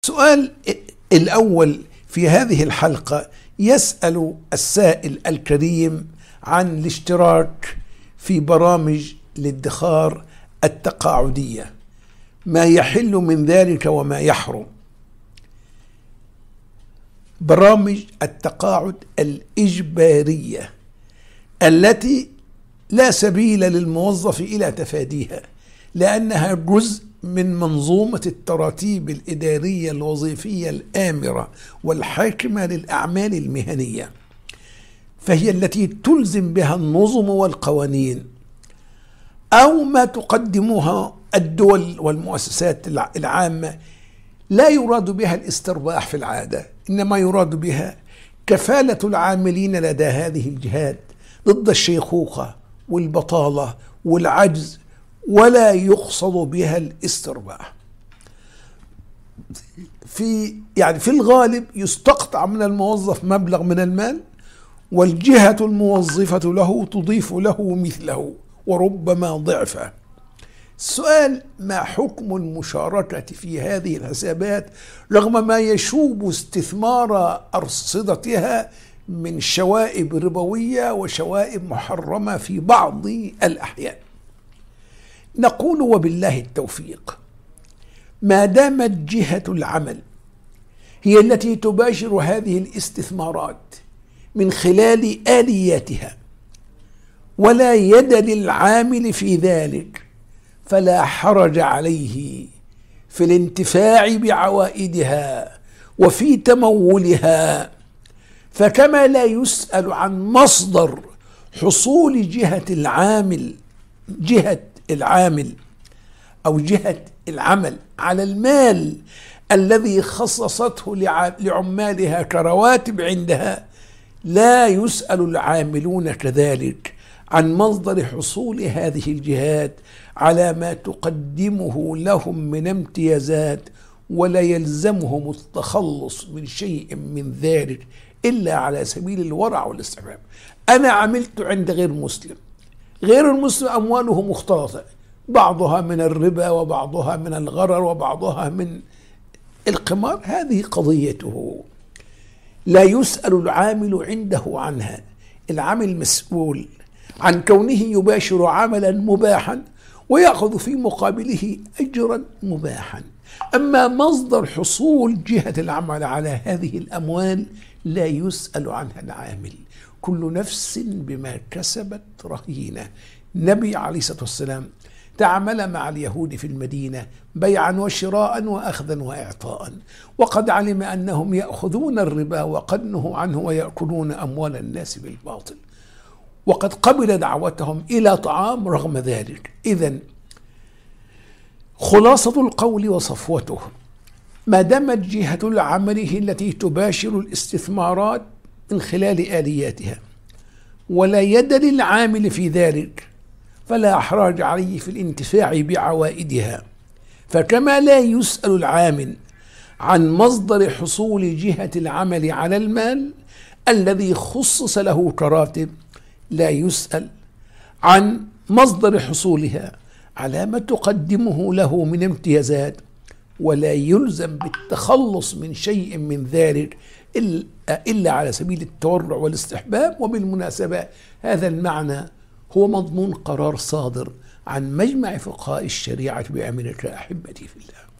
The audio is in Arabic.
السؤال الأول في هذه الحلقة يسأل السائل الكريم عن الاشتراك في برامج الادخار التقاعدية، ما يحل من ذلك وما يحرم. برامج التقاعد الإجبارية التي لا سبيل للموظف إلى تفاديها، لأنها جزء من منظومة التراتيب الإدارية الوظيفية الآمرة والحاكمة للأعمال المهنية، فهي التي تلزم بها النظم والقوانين أو ما تقدمها الدول والمؤسسات العامة. لا يراد بها الاسترباح في العادة، إنما يراد بها كفالة العاملين لدى هذه الجهات ضد الشيخوخة والبطالة والعجز، ولا يقصد بها الاسترباح. في الغالب يستقطع من الموظف مبلغ من المال، والجهة الموظفة له تضيف له مثله وربما ضعفه. السؤال: ما حكم المشاركة في هذه الحسابات رغم ما يشوب استثمار أرصدتها من شوائب ربوية وشوائب محرمة في بعض الأحيان؟ نقول وبالله التوفيق، ما دامت جهة العمل هي التي تباشر هذه الاستثمارات من خلال آلياتها ولا يد للعامل في ذلك، فلا حرج عليه في الانتفاع بعوائدها وفي تمولها. فكما لا يسأل عن مصدر حصول جهة العامل أو جهة العمل على المال الذي خصصته لعمالها كرواتب عندها، لا يسأل العاملون كذلك عن مصدر حصول هذه الجهات على ما تقدمه لهم من امتيازات، ولا يلزمهم التخلص من شيء من ذلك إلا على سبيل الورع والاستحباب. أنا عملت عند غير مسلم، غير المسلم أمواله مختلطة، بعضها من الربا وبعضها من الغرر وبعضها من القمار، هذه قضيته، لا يسأل العامل عنده عنها. العامل مسؤول عن كونه يباشر عملا مباحا ويأخذ في مقابله أجرا مباحا. أما مصدر حصول جهة العمل على هذه الأموال لا يسأل عنها العامل. كل نفس بما كسبت رهينة. النبي عليه الصلاة والسلام تعامل مع اليهود في المدينة بيعا وشراء وأخذا وإعطاء، وقد علم أنهم يأخذون الربا وقد نهوا عنه ويأكلون أموال الناس بالباطل، وقد قبل دعوتهم إلى طعام رغم ذلك. إذن خلاصة القول وصفوته: ما دامت جهة العمل هي التي تباشر الاستثمارات من خلال آلياتها ولا يد للعامل في ذلك، فلا إحراج عليه في الانتفاع بعوائدها. فكما لا يسأل العامل عن مصدر حصول جهة العمل على المال الذي خصص له كراتب، لا يسأل عن مصدر حصولها على ما تقدمه له من امتيازات، ولا يلزم بالتخلص من شيء من ذلك إلا على سبيل التورع والاستحباب. وبالمناسبة هذا المعنى هو مضمون قرار صادر عن مجمع فقهاء الشريعة بأمريكا، أحبتي في الله.